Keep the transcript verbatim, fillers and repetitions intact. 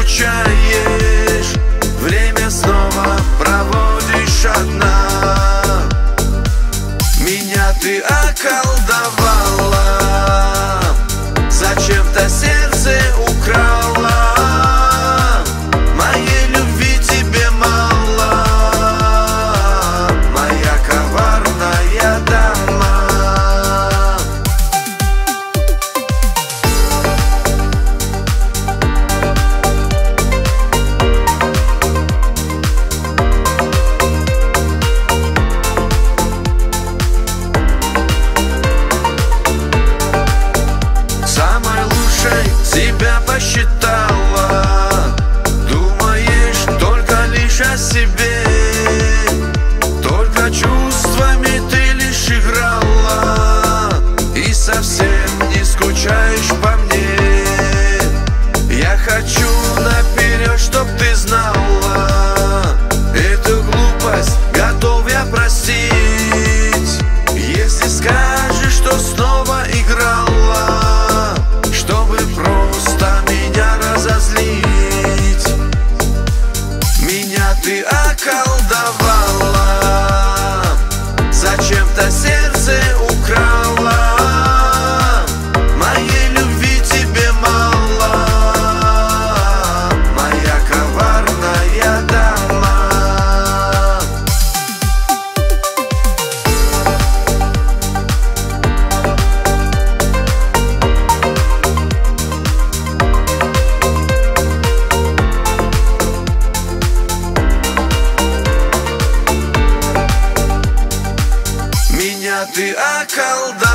скучаешь, время снова проводишь одна. Меня ты околдовала, зачем-то сердце украла. Моей любви тебе мало, моя коварная дама. Самой лучшей себя посчитала, думаешь только лишь о себе, только чувствами ты лишь играла и совсем не скучаешь по мне. Я хочу наперед, чтоб ты знала, эту глупость готов я простить, если скажешь, что снова играла, чтобы просто меня разозлить. Меня ты околдовала, зачем-то сердце украла. Моей любви тебе мало, моя коварная дама. Меня ты околдовала,